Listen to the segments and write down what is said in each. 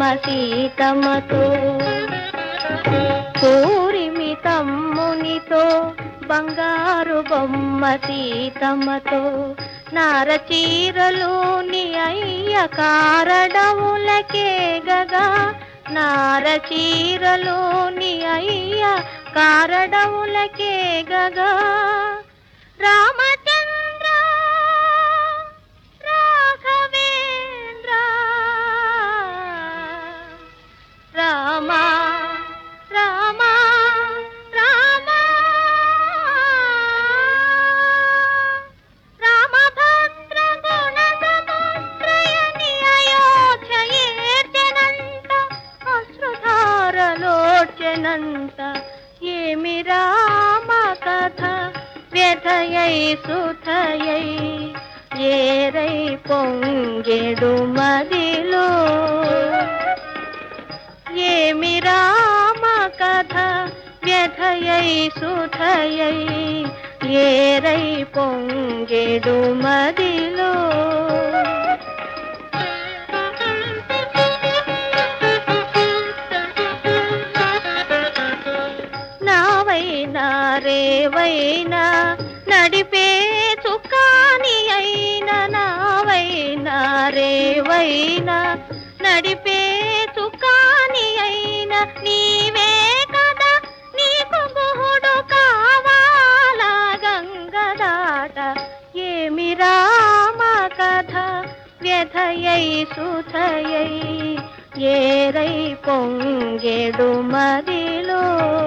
సీతమ్మతో పూరిమి తమ్మునితో బంగారు బొమ్మ సీతమ్మతో నారచీరలోని అయ్య కారడములకే గగా నారచీరలోని అయ్య కారడములకే గగా రామచంద్ర రాఘవేంద్ర రామ రామ రామ రామభద్ర గుణసముద్రయని అయోధ్యయేర్చెనంత అశ్రుధారలోర్చెనంత ఏమి రామ కథ వ్యథయై సుధయై ఏరై పొంగెడు మదిలో ఏమి రామ కథ వ్యథయై సుధయై ఏరై పొంగెడు మదిలో నావైనా రేవైనా నడిపే చుక్కాని అయినా నావైనా రేవైనా నడిపే చుక్కాని అయినా నీవే కదా నీకు గుహుడు కావాలా గంగదాట ఏమి రామ కథ వ్యథయై సుధయై ఏరై పొంగెడు మదిలో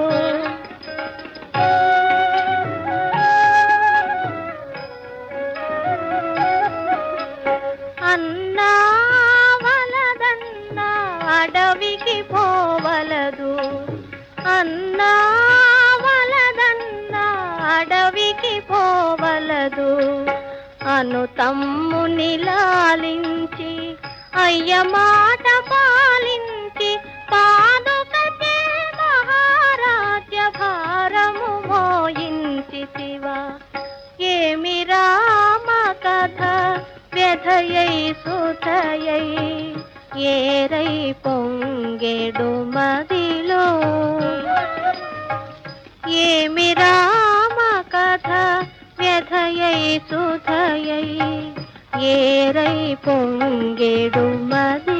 అన్నా వలదన్నా అడవికి పోవలదు అన్నా వలదన్నా అడవికి పోవలదు అను తమ్ముని లాలించి అయ్య మాట పాలించి పాదుకచే మహారాజ్య భారము మోయించితివా ఏమి రామ కథ వ్యథయై సుధయై ఏరై పొంగెడు మదిలో ఏమి రామ కథ వ్యథయై సుధయై ఏరై పొంగెడు మది